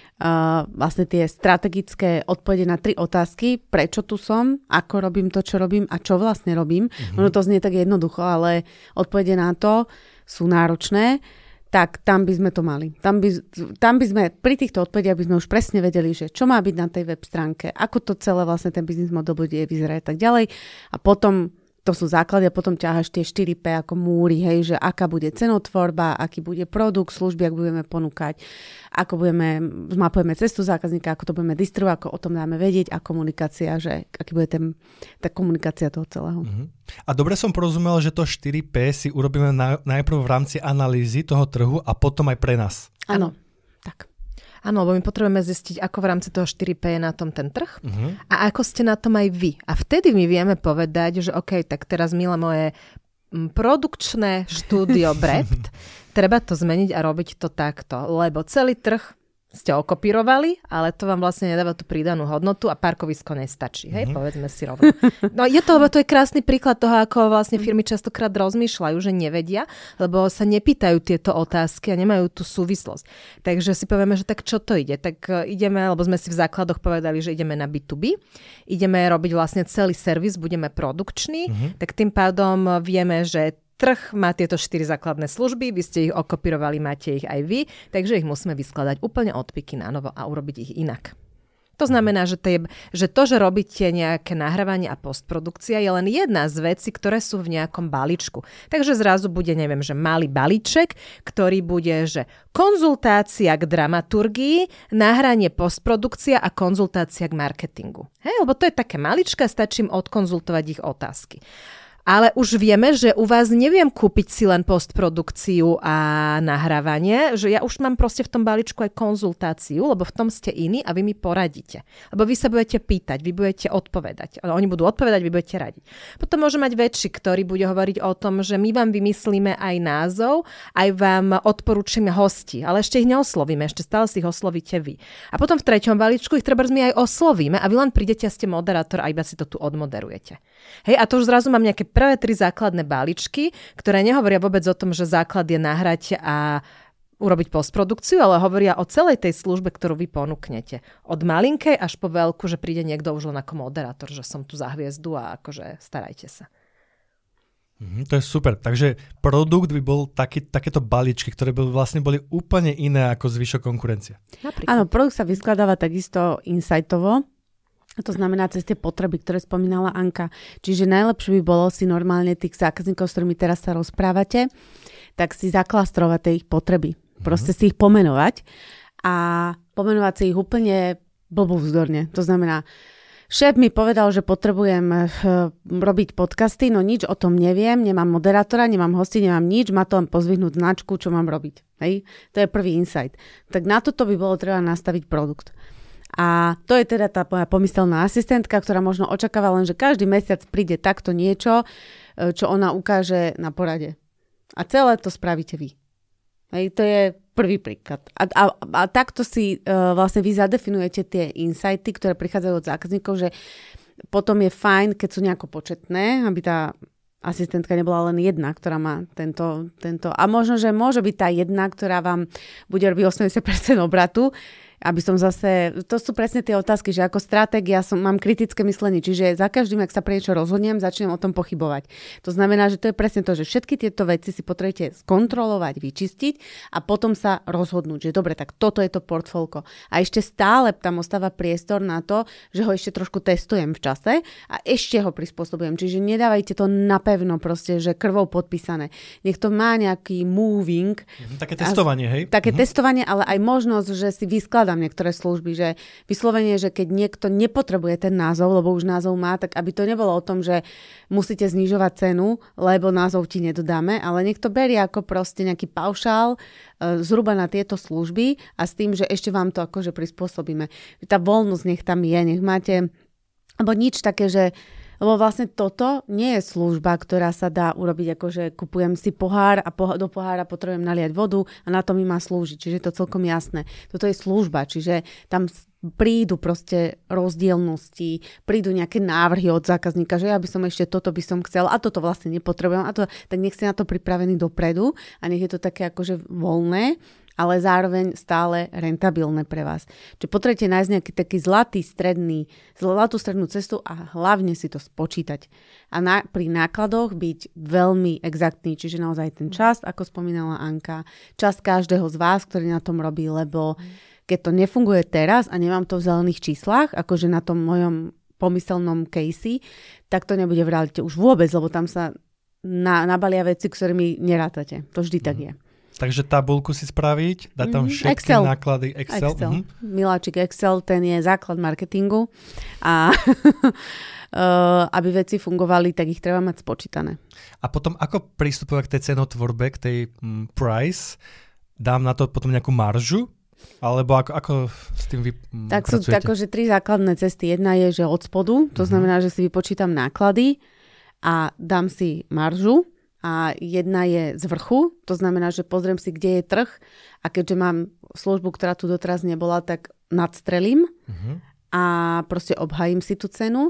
tie strategické odpovede na 3 otázky, prečo tu som, ako robím to, čo robím a čo vlastne robím. Ono to znie tak jednoducho, ale odpovede na to sú náročné. Tak tam by sme to mali. Tam by sme pri týchto odpovediach by sme už presne vedeli, že čo má byť na tej web stránke, ako to celé vlastne ten business model bude vyzerať a tak ďalej. A potom to sú základy a potom ťaháš tie 4P ako múry, hej, že aká bude cenotvorba, aký bude produkt, služby, ako budeme ponúkať, ako zmapujeme cestu zákazníka, ako to budeme distribuovať, ako o tom dáme vedieť a komunikácia, že aký bude tá komunikácia toho celého. A dobre som porozumel, že to 4P si urobíme najprv v rámci analýzy toho trhu a potom aj pre nás. Áno, tak. Áno, lebo my potrebujeme zistiť, ako v rámci toho 4P je na tom ten trh a ako ste na tom aj vy. A vtedy my vieme povedať, že OK, tak teraz milé moje produkčné štúdio Brept, treba to zmeniť a robiť to takto, lebo celý trh ste okopírovali, ale to vám vlastne nedáva tú pridanú hodnotu a parkovisko nestačí. Hej, povedzme si rovno. No to je krásny príklad toho, ako vlastne firmy častokrát rozmýšľajú, že nevedia, lebo sa nepýtajú tieto otázky a nemajú tú súvislosť. Takže si povieme, že tak čo to ide? Tak ideme, lebo sme si v základoch povedali, že ideme na B2B, ideme robiť vlastne celý servis, budeme produkční, tak tým pádom vieme, že trh má tieto 4 základné služby, vy ste ich okopírovali, máte ich aj vy, takže ich musíme vyskladať úplne od piky na novo a urobiť ich inak. To znamená, že že robíte nejaké nahrávanie a postprodukcia je len jedna z vecí, ktoré sú v nejakom balíčku. Takže zrazu bude, neviem, že malý balíček, ktorý bude, že konzultácia k dramaturgii, nahranie postprodukcia a konzultácia k marketingu. Hej, lebo to je také maličké, stačí im odkonzultovať ich otázky. Ale už vieme, že u vás neviem kúpiť si len postprodukciu a nahrávanie, že ja už mám proste v tom balíčku aj konzultáciu, lebo v tom ste iní a vy mi poradíte. Lebo vy sa budete pýtať, vy budete odpovedať. Oni budú odpovedať, vy budete radiť. Potom môže mať väčší, ktorý bude hovoriť o tom, že my vám vymyslíme aj názov, aj vám odporúčime hosti, ale ešte ich neoslovíme, ešte stále si ich oslovíte vy. A potom v 3. balíčku ich trebárs my aj oslovíme a vy len prídete a ste moderátor a iba si to tu odmoderujete. Hej, a to už zrazu mám nejaké prvé 3 základné balíčky, ktoré nehovoria vôbec o tom, že základ je nahrať a urobiť postprodukciu, ale hovoria o celej tej službe, ktorú vy ponúknete. Od malinkej až po veľkú, že príde niekto už len ako moderátor, že som tu za hviezdu a akože starajte sa. To je super. Takže produkt by bol takéto balíčky, ktoré by vlastne boli úplne iné ako zvyšok konkurencie. Áno, produkt sa vyskladáva takisto insightovo. To znamená cez tie potreby, ktoré spomínala Anka. Čiže najlepšie by bolo si normálne tých zákazníkov, s ktorými teraz sa rozprávate, tak si zaklastrovať tie ich potreby. Proste si ich pomenovať a pomenovať si ich úplne blbovzdorne. To znamená, šéf mi povedal, že potrebujem robiť podcasty, no nič o tom neviem, nemám moderátora, nemám hosti, nemám nič, má to len pozvihnúť značku, čo mám robiť. Hej? To je prvý insight. Tak na toto by bolo treba nastaviť produkt. A to je teda tá moja pomyselná asistentka, ktorá možno očakáva len, že každý mesiac príde takto niečo, čo ona ukáže na porade. A celé to spravíte vy. Hej, to je prvý príklad. A takto si vlastne vy zadefinujete tie insighty, ktoré prichádzajú od zákazníkov, že potom je fajn, keď sú nejako početné, aby tá asistentka nebola len jedna, ktorá má tento. A možno, že môže byť tá jedna, ktorá vám bude robiť 80% obratu. aby som zase, to sú presne tie otázky, že ako stratég ja mám kritické myslenie, čiže za každým, ak sa pre niečo rozhodnem, začnem o tom pochybovať. To znamená, že to je presne to, že všetky tieto veci si potrebujete skontrolovať, vyčistiť a potom sa rozhodnúť, že dobre, tak toto je to portfólko. A ešte stále tam ostáva priestor na to, že ho ešte trošku testujem v čase a ešte ho prispôsobujem. Čiže nedávajte to napevno proste, že krvou podpísané. Nech to má nejaký moving. Také testovanie, hej? Také testovanie, ale aj možnosť, že si vyskladám niektoré služby, že vyslovene, že keď niekto nepotrebuje ten názov, lebo už názov má, tak aby to nebolo o tom, že musíte znižovať cenu, lebo názov ti nedodáme, ale niekto berie ako proste nejaký paušál zhruba na tieto služby a s tým, že ešte vám to akože prispôsobíme. Tá voľnosť nech tam je, nech máte, alebo nič také, že lebo vlastne toto nie je služba, ktorá sa dá urobiť ako, že kupujem si pohár a do pohára potrebujem naliať vodu a na to mi má slúžiť. Čiže je to celkom jasné. Toto je služba, čiže tam prídu proste rozdielnosti, prídu nejaké návrhy od zákazníka, že ja by som ešte toto by som chcel a toto vlastne nepotrebujem a to, tak nech ste na to pripravení dopredu a nech je to také akože voľné, ale zároveň stále rentabilné pre vás. Čiže potrebujete nájsť nejaký taký zlatú strednú cestu a hlavne si to spočítať. A pri nákladoch byť veľmi exaktný, čiže naozaj ten čas, ako spomínala Anka, čas každého z vás, ktorý na tom robí, lebo keď to nefunguje teraz a nemám to v zelených číslach, akože na tom mojom pomyselnom casey, tak to nebude v realite už vôbec, lebo tam sa nabalia veci, ktorými nerátate. To vždy tak je. Takže tabuľku si spraviť, dať tam všetky náklady Excel. Miláčik Excel, ten je základ marketingu a aby veci fungovali, tak ich treba mať spočítané. A potom ako pristupovať k tej cenotvorbe, k tej price? Dám na to potom nejakú maržu? Alebo ako s tým vy tak pracujete? Sú akože 3 základné cesty. Jedna je, že od spodu, to znamená, že si vypočítam náklady a dám si maržu. A jedna je z vrchu, to znamená, že pozriem si, kde je trh a keďže mám službu, ktorá tu doteraz nebola, tak nadstrelím a proste obhajím si tú cenu.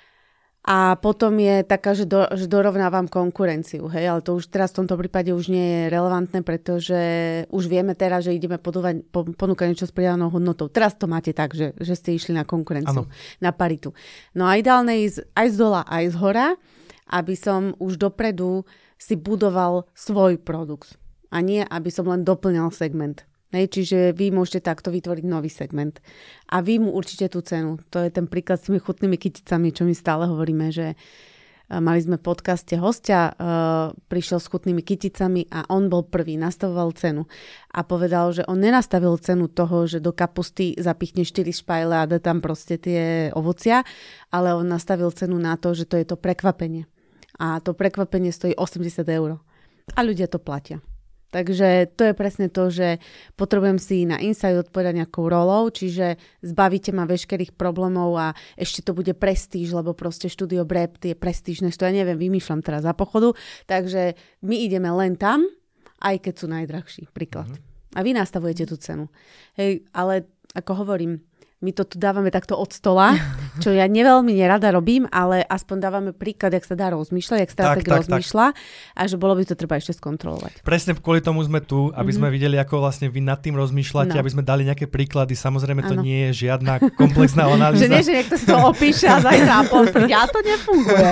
A potom je taká, že dorovnávam konkurenciu, hej, ale to už teraz v tomto prípade už nie je relevantné, pretože už vieme teraz, že ideme ponúkať niečo s pridanou hodnotou. Teraz to máte tak, že ste išli na konkurenciu, na paritu. No a ideálne ísť aj z dola, aj z hora, aby som už dopredu si budoval svoj produkt. A nie, aby som len doplňal segment. Čiže vy môžete takto vytvoriť nový segment. A vy mu určite tú cenu. To je ten príklad s tými chutnými kyticami, čo my stále hovoríme, že mali sme v podcaste hostia, prišiel s chutnými kyticami a on bol prvý, nastavoval cenu. A povedal, že on nenastavil cenu toho, že do kapusty zapichne 4 špajle a dá tam proste tie ovocia, ale on nastavil cenu na to, že to je to prekvapenie. A to prekvapenie stojí 80 €. A ľudia to platia. Takže to je presne to, že potrebujem si na Insight odpovedať nejakou rolou, čiže zbavíte ma veškerých problémov a ešte to bude prestíž, lebo proste štúdio Brept je prestížne, to ja neviem, vymýšľam teraz za pochodu. Takže my ideme len tam, aj keď sú najdrahší, príklad. A vy nastavujete tú cenu. Hej, ale ako hovorím, my to tu dávame takto od stola, čo ja neveľmi nerada robím, ale aspoň dávame príklad, jak sa dá rozmýšľať, jak stratég rozmýšľa a že bolo by to treba ešte skontrolovať. Presne kvôli tomu sme tu, aby sme videli, ako vlastne vy nad tým rozmýšľate, aby sme dali nejaké príklady. Samozrejme, to nie je žiadna komplexná analýza. Že nie, že niekto si to opíše a zajtra ja to nefunguje.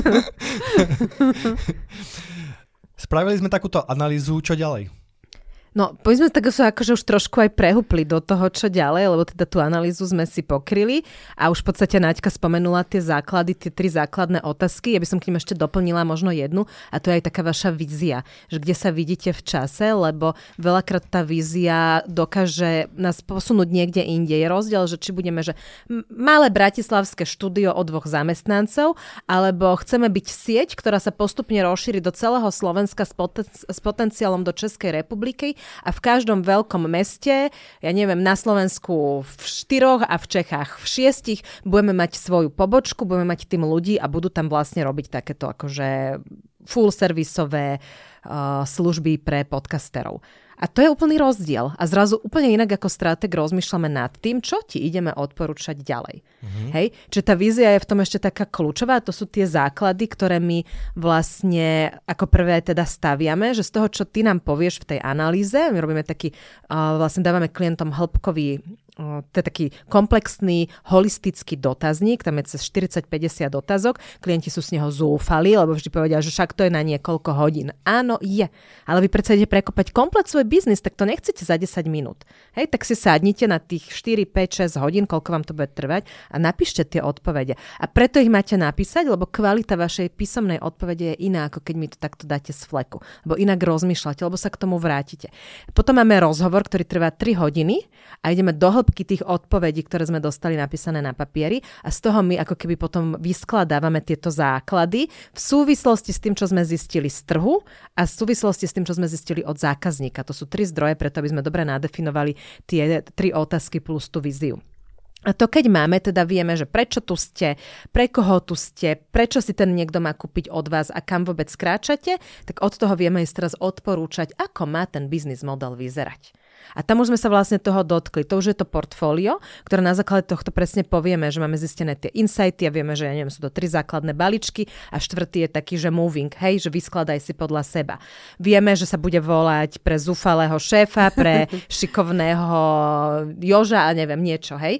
Spravili sme takúto analýzu, čo ďalej? No, povedzme, tak sa akože už trošku aj prehúpli do toho, čo ďalej, lebo teda tú analýzu sme si pokryli a už v podstate Naďka spomenula tie základy, tie 3 základné otázky. Ja by som k nim ešte doplnila možno jednu a to je aj taká vaša vízia, že kde sa vidíte v čase, lebo veľakrát tá vízia dokáže nás posunúť niekde inde. Je rozdiel, že či budeme, že malé bratislavské štúdio o 2 zamestnancov, alebo chceme byť sieť, ktorá sa postupne rozšíri do celého Slovenska s potenciálom do Českej republiky. A v každom veľkom meste, ja neviem, na Slovensku v 4 a v Čechách v 6 budeme mať svoju pobočku, budeme mať tým ľudí a budú tam vlastne robiť takéto akože full servisové služby pre podcasterov. A to je úplný rozdiel. A zrazu úplne inak ako stratég rozmýšľame nad tým, čo ti ideme odporúčať ďalej. Hej? Čiže tá vízia je v tom ešte taká kľúčová. To sú tie základy, ktoré my vlastne ako prvé teda staviame, že z toho, čo ty nám povieš v tej analýze, my robíme taký, vlastne dávame klientom hĺbkový to je taký komplexný, holistický dotazník, tam je cez 40-50 otázok, klienti sú z neho zúfali, lebo vždy povedia, že však to je na niekoľko hodín. Áno, je, ale vy predsa idete prekopať komplet svoj biznis, tak to nechcete za 10 minút. Hej, tak si sadnite na tých 4, 5, 6 hodín, koľko vám to bude trvať a napíšte tie odpovede. A preto ich máte napísať, lebo kvalita vašej písomnej odpovede je iná, ako keď mi to takto dáte z fleku. Lebo inak rozmýšľate, lebo sa k tomu vrátite. Potom máme rozhovor, ktorý trvá 3 hodiny a ideme do hĺbky tých odpovedí, ktoré sme dostali napísané na papieri a z toho my ako keby potom vyskladávame tieto základy v súvislosti s tým, čo sme zistili z trhu a v súvislosti s tým, čo sme zistili od zákazníka. To sú 3 zdroje, preto aby sme dobre nadefinovali tie 3 otázky plus tú víziu. A to keď máme, teda vieme, že prečo tu ste, pre koho tu ste, prečo si ten niekto má kúpiť od vás a kam vôbec kráčate, tak od toho vieme ísť teraz odporúčať, ako má ten biznis model vyzerať. A tam už sme sa vlastne toho dotkli. To už je to portfólio, ktoré na základe tohto presne povieme, že máme zistené tie insighty a vieme, že ja neviem, sú to 3 základné balíčky a 4. je taký, že moving, hej, že vyskladaj si podľa seba. Vieme, že sa bude volať pre zúfalého šéfa, pre šikovného Joža a neviem, niečo, hej.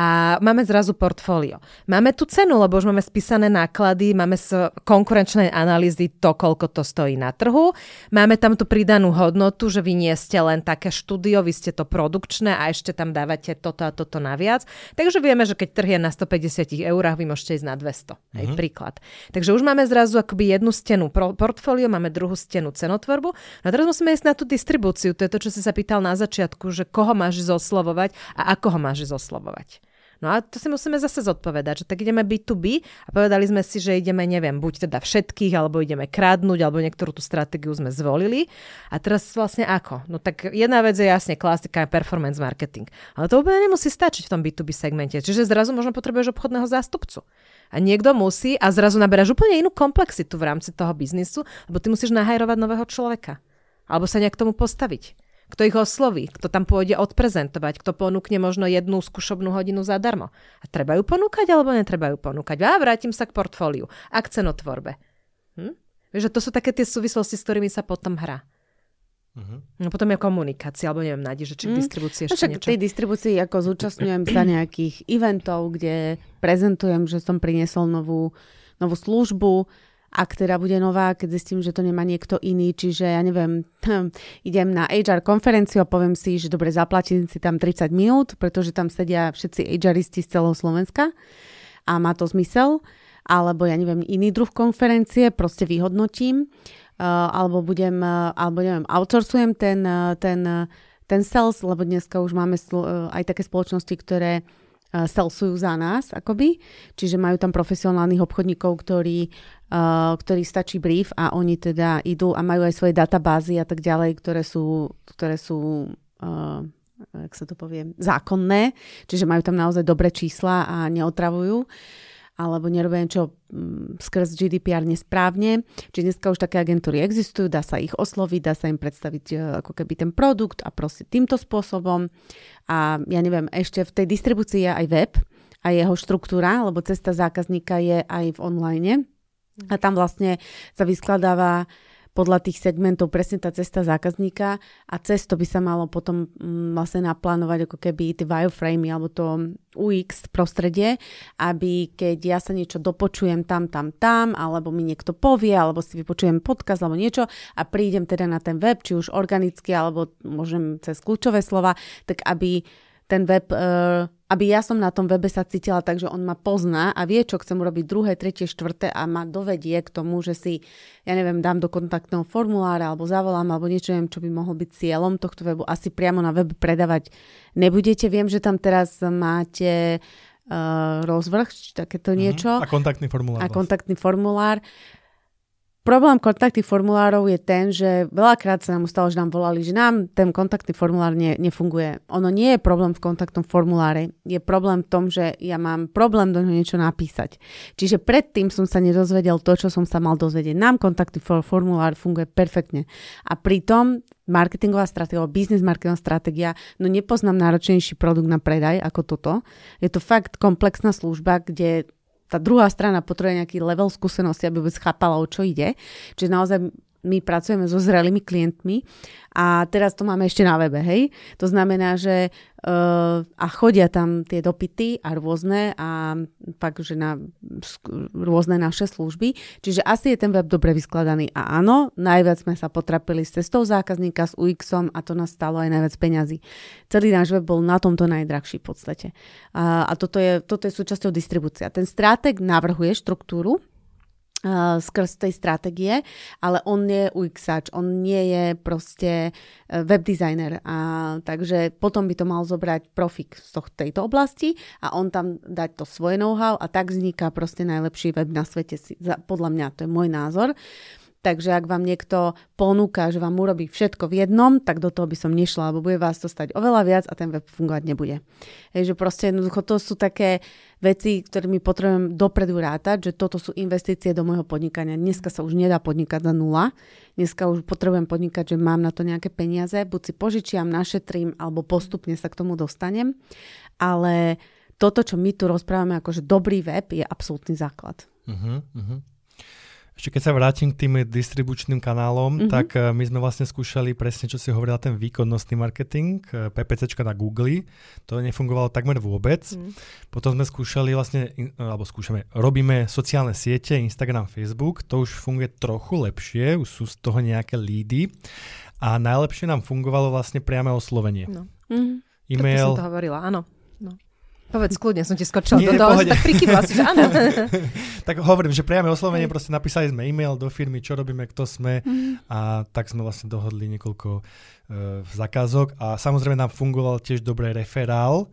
A máme zrazu portfólio. Máme tu cenu, lebo už máme spísané náklady, máme z konkurenčnej analýzy to, koľko to stojí na trhu. Máme tam tú pridanú hodnotu, že vy nie ste len také štúdio, vy ste to produkčné a ešte tam dávate toto a toto naviac. Takže vieme, že keď trh je na 150 eurách, vy môžete ísť na 200. Hej, príklad. Takže už máme zrazu akoby jednu stenu portfólio, máme druhú stenu cenotvorbu. No a teraz musíme ísť na tú distribúciu. To je to, čo si sa pýtal na začiatku, že koho máš zoslovovať a ako ho máš zoslovovať. No a to si musíme zase zodpovedať, že tak ideme B2B a povedali sme si, že ideme, neviem, buď teda všetkých, alebo ideme krádnuť, alebo niektorú tú stratégiu sme zvolili. A teraz vlastne ako? No tak jedna vec je jasne klasika, performance marketing. Ale to úplne nemusí stačiť v tom B2B segmente. Čiže zrazu možno potrebuješ obchodného zástupcu. A niekto musí a zrazu naberáš úplne inú komplexitu v rámci toho biznisu, lebo ty musíš nahajrovať nového človeka. Alebo sa nejak k tomu postaviť. Kto ich osloví, kto tam pôjde odprezentovať, kto ponúkne možno jednu skúšobnú hodinu zadarmo. A treba ju ponúkať, alebo netreba ju ponúkať? A vrátim sa k portfóliu a k cenotvorbe. Vieš, že to sú také tie súvislosti, s ktorými sa potom hrá. No potom je komunikácia, alebo neviem, nájde, že či k distribúcii ešte niečo. V tej distribúcii ako zúčastňujem sa nejakých eventov, kde prezentujem, že som priniesol novú službu. Ak teda bude nová, keď zistím, že to nemá niekto iný, čiže ja neviem, idem na HR konferenciu a poviem si, že dobre, zaplatím si tam 30 minút, pretože tam sedia všetci HRisti z celého Slovenska a má to zmysel, alebo ja neviem, iný druh konferencie, proste vyhodnotím, alebo neviem, outsourcujem ten sales, lebo dneska už máme aj také spoločnosti, ktoré salesujú za nás, akoby. Čiže majú tam profesionálnych obchodníkov, ktorí stačí brief a oni teda idú a majú aj svoje databázy a tak ďalej, ktoré sú jak sa to povie, zákonné. Čiže majú tam naozaj dobré čísla a neotravujú alebo nerobia niečo skrz GDPR nesprávne. Čiže dneska už také agentúry existujú, dá sa ich osloviť, dá sa im predstaviť ako keby ten produkt a proste týmto spôsobom. A ja neviem, ešte v tej distribúcii je aj web a jeho štruktúra, lebo cesta zákazníka je aj v online. A tam vlastne sa vyskladáva podľa tých segmentov presne tá cesta zákazníka a cez to by sa malo potom vlastne naplánovať ako keby tie wireframey alebo to UX prostredie, aby keď ja sa niečo dopočujem tam, alebo mi niekto povie, alebo si vypočujem podcast alebo niečo a prídem teda na ten web, či už organicky, alebo môžem cez kľúčové slova, tak aby ten web, aby ja som na tom webe sa cítila tak, že on ma pozná a vie, čo chcem urobiť druhé, tretie, štvrté a ma dovedie k tomu, že si, ja neviem, dám do kontaktného formulára alebo zavolám alebo niečo, neviem, čo by mohol byť cieľom tohto webu. Asi priamo na web predávať nebudete. Viem, že tam teraz máte rozvrh, či takéto niečo. A kontaktný formulár. Problém kontaktných formulárov je ten, že veľakrát sa nám stalo, že nám volali, že nám ten kontaktný formulár nefunguje. Ono nie je problém v kontaktnom formuláre. Je problém v tom, že ja mám problém do neho niečo napísať. Čiže predtým som sa nedozvedel to, čo som sa mal dozvedieť. Nám kontaktný formulár funguje perfektne. A pritom marketingová stratégia, business marketingová stratégia, no nepoznám náročnejší produkt na predaj ako toto. Je to fakt komplexná služba, kde tá druhá strana potrebuje nejaký level skúsenosti, aby vôbec chápala, o čo ide. Čiže naozaj my pracujeme so zrelými klientmi a teraz to máme ešte na webe, hej. To znamená, že a chodia tam tie dopyty a rôzne a fakt, že na rôzne naše služby. Čiže asi je ten web dobre vyskladaný a áno, najviac sme sa potrapili s cestou zákazníka, s UX-om a to nás stalo aj najviac peňazí. Celý náš web bol na tomto najdrahší v podstate. A toto je súčasťou distribúcia. Ten stratég navrhuje štruktúru skrz tej stratégie, ale on nie je UX-ač, on nie je proste web designer. Takže potom by to mal zobrať profík z tejto oblasti a on tam dať to svoje know-how a tak vzniká proste najlepší web na svete. Podľa mňa, to je môj názor. Takže ak vám niekto ponúka, že vám urobí všetko v jednom, tak do toho by som nešla, lebo bude vás to stať oveľa viac a ten web fungovať nebude. Že proste jednoducho to sú také veci, ktorými potrebujem dopredu rátať, že toto sú investície do môjho podnikania. Dneska sa už nedá podnikať za nula. Dneska už potrebujem podnikať, že mám na to nejaké peniaze, buď si požičiam, našetrím, alebo postupne sa k tomu dostanem. Ale toto, čo my tu rozprávame, akože dobrý web, je absolútny základ. Ešte keď sa vrátim k tým distribučným kanálom, tak my sme vlastne skúšali presne, čo si hovorila, ten výkonnostný marketing, PPCčka na Google. To nefungovalo takmer vôbec. Potom sme skúšali robíme sociálne siete, Instagram, Facebook. To už funguje trochu lepšie, už sú z toho nejaké lídy. A najlepšie nám fungovalo vlastne priame oslovenie. No. E-mail. To som to hovorila, áno. No. Povedz, kľudne som ti skočila do toho, tak prikývla si, že áno. Tak hovorím, že priame oslovenie, proste napísali sme e-mail do firmy, čo robíme, kto sme a tak sme vlastne dohodli niekoľko zakázok a samozrejme nám fungoval tiež dobré referál.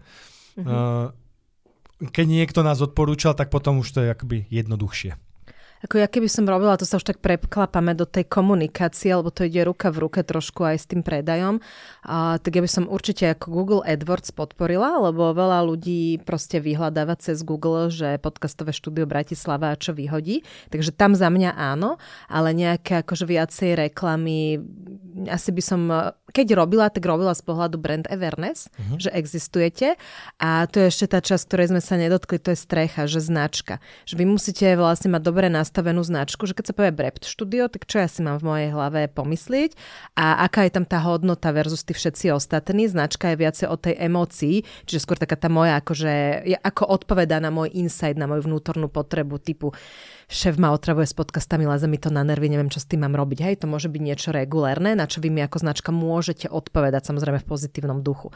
Keď niekto nás odporúčal, tak potom už to je akoby jednoduchšie. Ako ja keby som robila, to sa už tak preklapame do tej komunikácie, lebo to ide ruka v ruke trošku aj s tým predajom, tak ja by som určite ako Google AdWords podporila, lebo veľa ľudí proste vyhľadáva cez Google, že podcastové štúdio Bratislava a čo vyhodí. Takže tam za mňa áno, ale nejaké akože viacej reklamy, asi by som, keď robila, tak robila z pohľadu brand awareness, že existujete a to je ešte tá časť, ktorej sme sa nedotkli, to je strecha, že značka. Že vy musíte vlastne mať dobre nastavenú značku, že keď sa povie Brept Studio, tak čo ja si mám v mojej hlave pomyslieť a aká je tam tá hodnota versus tí všetci ostatní. Značka je viacej o tej emócii, čiže skôr taká tá moja, akože ako odpovedá na môj insight, na moju vnútornú potrebu typu šéf ma otravuje s podcastami, leze mi to na nervy, neviem, čo s tým mám robiť. Hej, to môže byť niečo regulérne, na čo vy mi ako značka môžete odpovedať, samozrejme v pozitívnom duchu.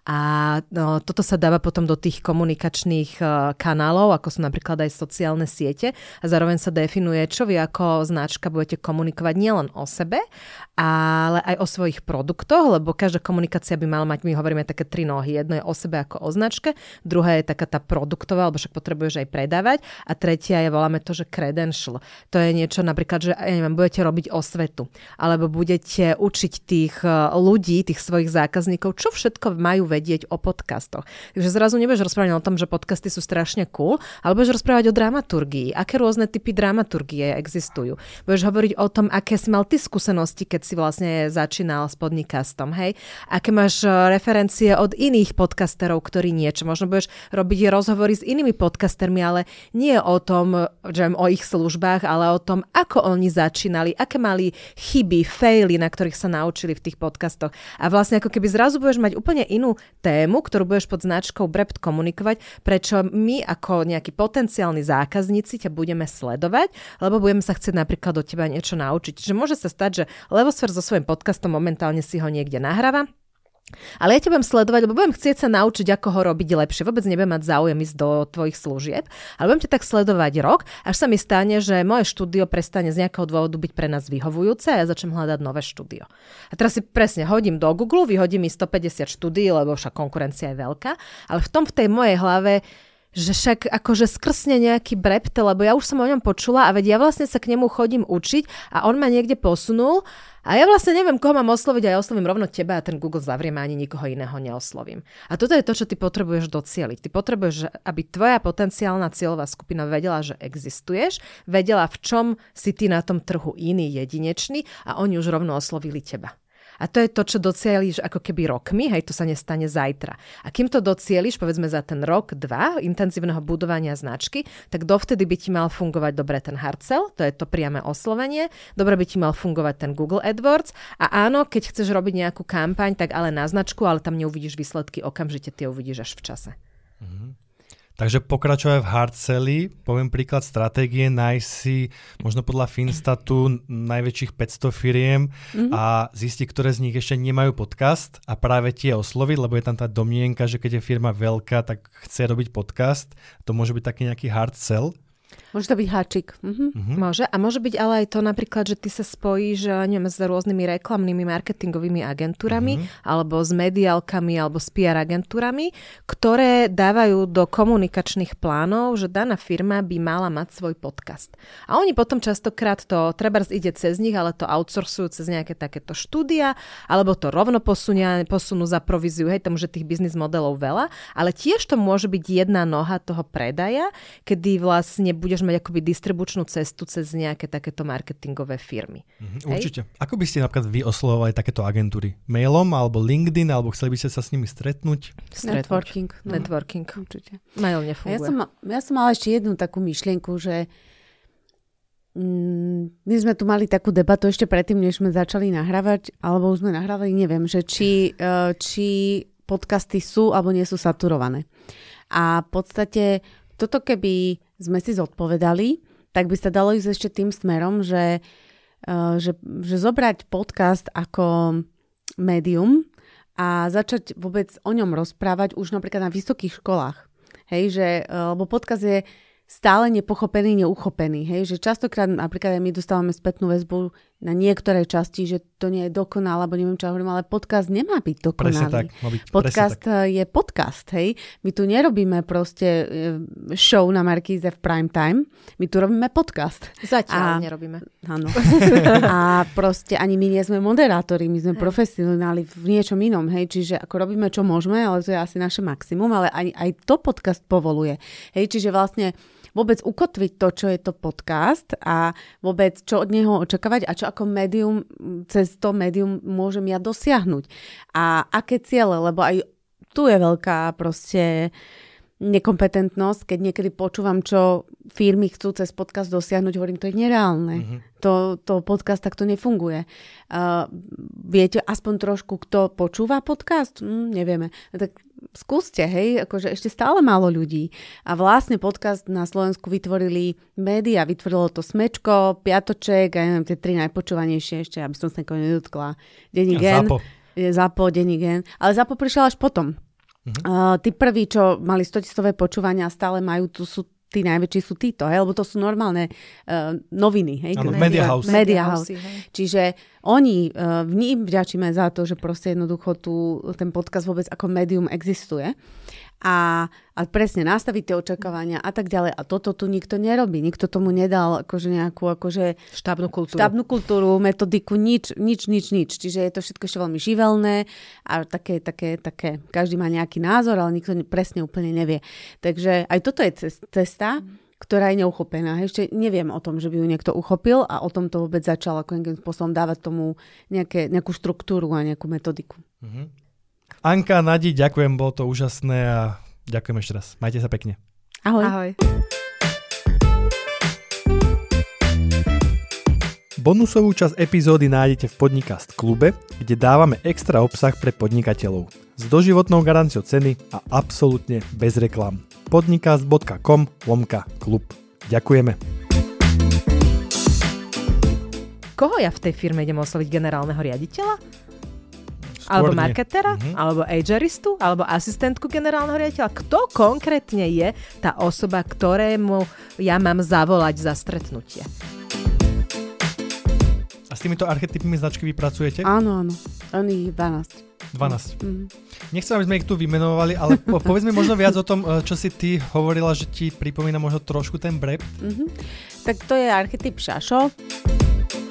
A toto sa dáva potom do tých komunikačných kanálov, ako sú napríklad aj sociálne siete a zároveň sa definuje, čo vy ako značka budete komunikovať nielen o sebe, ale aj o svojich produktoch, lebo každá komunikácia by mala mať, my hovoríme také 3 nohy. Jedno je o sebe ako o značke, druhá je taká tá produktová, alebo však potrebuješ aj predávať a tretia je, voláme to, že credential. To je niečo napríklad, že budete robiť osvetu, alebo budete učiť tých ľudí, tých svojich zákazníkov, čo všetko majú vedieť o podcastoch. Takže zrazu nebudeš rozprávať o tom, že podcasty sú strašne cool, ale budeš rozprávať o dramaturgii, aké rôzne typy dramaturgie existujú. Budeš hovoriť o tom, aké si mal ty skúsenosti, keď si vlastne začínal s podcastom, hej? Aké máš referencie od iných podcasterov, ktorí niečo. Možno budeš robiť rozhovory s inými podcastermi, ale nie o tom, že o ich službách, ale o tom, ako oni začínali, aké mali chyby, faily, na ktorých sa naučili v tých podcastoch. A vlastne ako keby zrazu budeš mať úplne inú tému, ktorú budeš pod značkou Brept komunikovať, prečo my ako nejakí potenciálni zákazníci ťa budeme sledovať, lebo budeme sa chcieť napríklad od teba niečo naučiť. Čiže môže sa stať, že Levosfér so svojím podcastom momentálne si ho niekde nahráva, ale ja ťa budem sledovať, lebo budem chcieť sa naučiť, ako ho robiť lepšie. Vôbec nebudem mať záujem ísť do tvojich služieb, ale budem ťa tak sledovať rok, až sa mi stane, že moje štúdio prestane z nejakého dôvodu byť pre nás vyhovujúce a ja začnem hľadať nové štúdio. A teraz si presne hodím do Google, vyhodím mi 150 štúdií, lebo však konkurencia je veľká, ale v tej mojej hlave, že však akože skrsne nejaký Brept, lebo ja už som o ňom počula a veď ja vlastne sa k nemu chodím učiť a on ma niekde posunul a ja vlastne neviem, koho mám osloviť a ja oslovím rovno teba a ten Google zavriem a ani nikoho iného neoslovím. A toto je to, čo ty potrebuješ docieliť. Ty potrebuješ, aby tvoja potenciálna cieľová skupina vedela, že existuješ, vedela, v čom si ty na tom trhu iný, jedinečný a oni už rovno oslovili teba. A to je to, čo docieliš ako keby rokmi, hej, to sa nestane zajtra. A kým to docieliš, povedzme za ten rok, 2 intenzívneho budovania značky, tak dovtedy by ti mal fungovať dobre ten hard sell, to je to priame oslovenie, dobre by ti mal fungovať ten Google AdWords a áno, keď chceš robiť nejakú kampaň, tak ale na značku, ale tam neuvidíš výsledky, okamžite tie uvidíš až v čase. Takže pokračovať v hard selli, poviem príklad stratégie, nájsť si možno podľa Finstatu najväčších 500 firiem a zistiť, ktoré z nich ešte nemajú podcast a práve tie osloviť, lebo je tam tá domnienka, že keď je firma veľká, tak chce robiť podcast. To môže byť taký nejaký hard sell. Môže to byť háčik. Môže. A môže byť ale aj to napríklad, že ty sa spojíš neviem, s rôznymi reklamnými marketingovými agentúrami alebo s mediálkami alebo s PR agentúrami, ktoré dávajú do komunikačných plánov, že daná firma by mala mať svoj podcast. A oni potom častokrát to trebárs ide cez nich, ale to outsourcujú cez nejaké takéto štúdia alebo to rovno posunú za províziu. Hej, tam už je tých biznis modelov veľa, ale tiež to môže byť jedna noha toho predaja, kedy vlastne budeš mať akoby distribučnú cestu cez nejaké takéto marketingové firmy. Určite. Ako by ste napríklad vy oslovovali takéto agentúry? Mailom alebo LinkedIn, alebo chceli by ste sa s nimi stretnúť? Networking. Networking. Určite. Mail nefunguje. Ja som mala ešte jednu takú myšlienku, že my sme tu mali takú debatu ešte predtým, než sme začali nahrávať, alebo už sme nahrávali, neviem, že či podcasty sú alebo nie sú saturované. A v podstate toto keby sme si zodpovedali, tak by sa dalo ísť ešte tým smerom, že zobrať podcast ako médium a začať vôbec o ňom rozprávať už napríklad na vysokých školách. Hej, lebo podcast je stále nepochopený, neuchopený. Hej? Že častokrát napríklad aj my dostávame spätnú väzbu na niektoré časti, že to nie je dokonalé, alebo neviem, čo ja hovorím, ale podcast nemá byť dokonalý. Presne tak, má byť podcast presne tak. Je podcast, hej. My tu nerobíme proste show na Markíze v prime time, my tu robíme podcast. Zatiaľ nerobíme. Áno. A proste ani my nie sme moderátori, my sme profesionáli v niečom inom, hej. Čiže ako robíme, čo môžeme, ale to je asi naše maximum, ale aj to podcast povoluje. Hej, čiže vlastne vôbec ukotviť to, čo je to podcast a vôbec čo od neho očakávať a čo ako médium, cez to médium môžem ja dosiahnuť. A aké ciele, lebo aj tu je veľká proste nekompetentnosť, keď niekedy počúvam, čo firmy chcú cez podcast dosiahnuť, hovorím, to je nereálne. To podcast takto nefunguje. Viete aspoň trošku, kto počúva podcast? Nevieme. Tak skúste, hej, akože ešte stále málo ľudí. A vlastne podcast na Slovensku vytvorili médiá, vytvorilo to Smečko, Piatoček, a neviem, tie 3 najpočúvanejšie ešte, aby som sa niekoho nedotkla. Denník N. Zapo, Denník N. Ale Zapo prišiel až potom. Tí prví, čo mali 100-tisícové počúvania a stále majú, tu sú tí najväčší sú títo, hej, lebo to sú normálne noviny. Hej, ano, Media House. Čiže oni, im vďačíme za to, že proste jednoducho ten podcast vôbec ako médium existuje. A presne nastaviť tie očakávania a tak ďalej. A toto tu nikto nerobí. Nikto tomu nedal akože nejakú štábnu kultúru, metodiku, nič. Čiže je to všetko ešte veľmi živelné a také, každý má nejaký názor, ale nikto presne úplne nevie. Takže aj toto je cesta, ktorá je neuchopená. Ešte neviem o tom, že by ju niekto uchopil a o tom to vôbec začal ako nejakým spôsobom dávať tomu nejakú štruktúru a nejakú metodiku. Anka, Nadi, ďakujem, bolo to úžasné a ďakujem ešte raz. Majte sa pekne. Ahoj. Ahoj. Bonusovú časť epizódy nájdete v Podcast klube, kde dávame extra obsah pre podnikateľov. S doživotnou garanciou ceny a absolútne bez reklám. podcast.com/klub. Ďakujeme. Koho ja v tej firme idem osloviť? Generálneho riaditeľa? Alebo marketera, alebo ageristu, alebo asistentku generálneho riaditeľa. Kto konkrétne je tá osoba, ktorému ja mám zavolať za stretnutie? A s týmito archetypmi značky vypracujete? Áno. Oni 12. Nechcem, aby sme ich tu vymenovali, ale povedz mi možno viac o tom, čo si ty hovorila, že ti pripomína možno trošku ten Brept. Tak to je archetyp Šašo.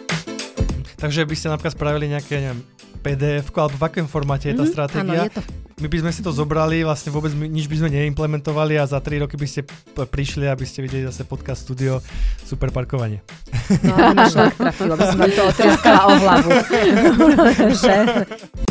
Takže by ste napríklad spravili nejaké, neviem, PDF-ko, alebo v akém formáte je tá stratégia? Áno, je to my by sme si to zobrali, vlastne vôbec nič by sme neimplementovali a za 3 roky by ste prišli, aby ste videli zase podcast studio, super parkovanie. No, máš len trafilo, aby som to otrieskala o hlavu.